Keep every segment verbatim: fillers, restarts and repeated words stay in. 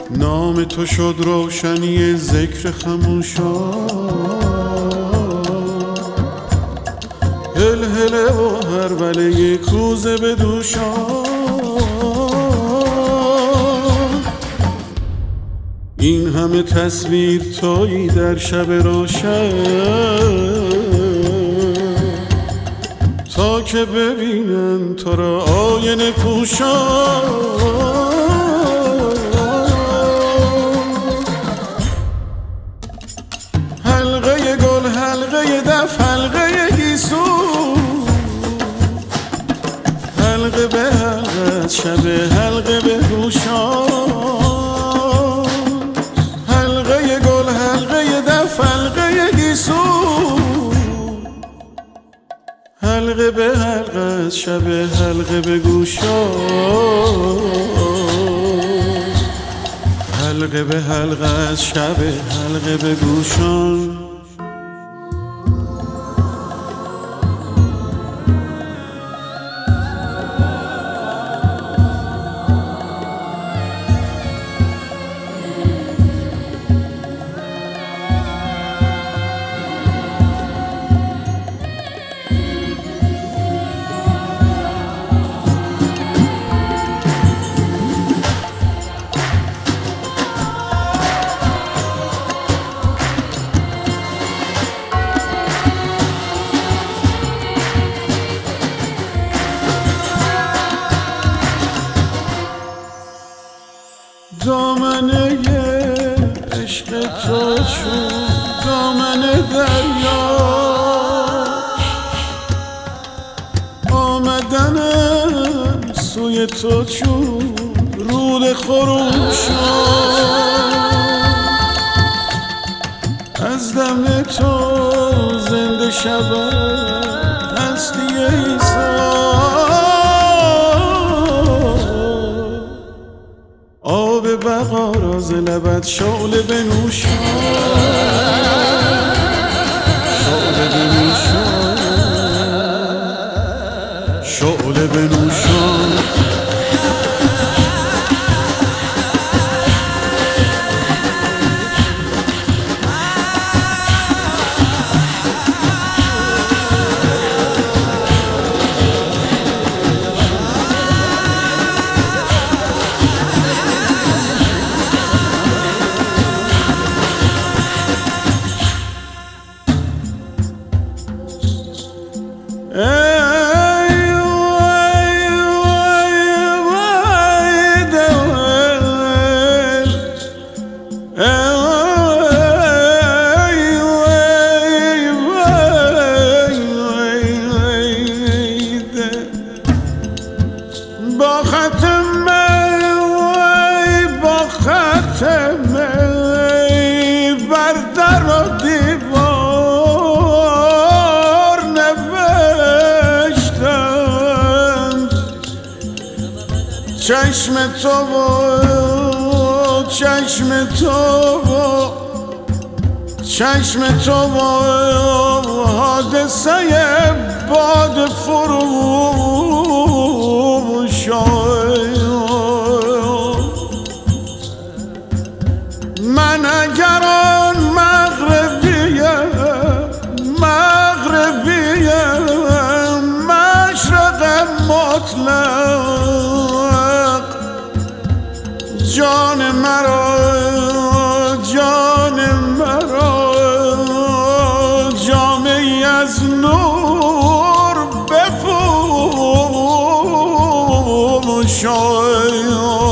نام تو شد روشنی ذکر خموشا، هل هله و هروله کوزه به دوشا. این همه تصویر تویی در شب روشن، تا که ببینن تو را آینه پوشا. حلقه گل، حلقه دف، حلقه گیسو، حلقه به حلقه شب، حلقه به گوشا. حلقه گل، حلقه دف، حلقه گیسو، حلقه به حلقه شب، حلقه به گوشا. حلقه به حلقه شب، حلقه به گوشان. دامنه عشق تو چون دامنه دریا، آمدنم سوی تو چون رود خروشا. از دم تو زنده شود هستی عیسی، آب بقا را ز لبت شعله بنوشان، شعله بنوشان، شعله بنوشان. با ختم با ختم بر در و دیوار نوشتم چشم تو و چشم تو و چشم تو و حادثه باد فروشان. من اگر آن مغربیم مغربیم مشرق مطلق، جان مرا جان مرا جامعی از نور بپوشان.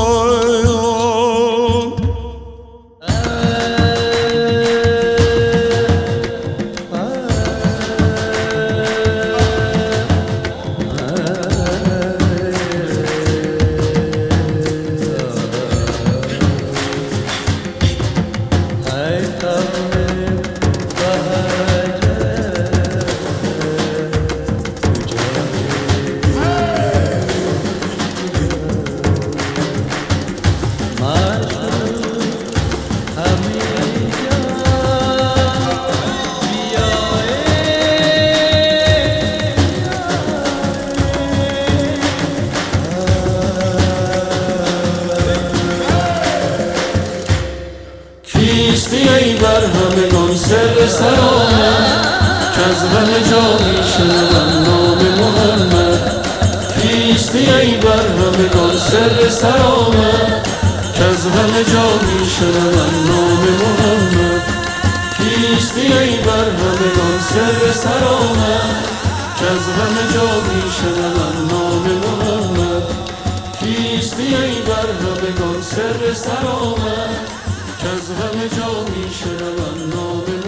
سر سر آمد که از همه جا میشنوم نام محمد. کیستی ای بر همگان سر سر آمد که از همه جا میشنوم نام محمد. کیستی ای بر همگان سر سر آمد که از همه جا میشنوم نام محمد. کیستی ای بر همگان سر سر آمد که از همه جا میشنوم نام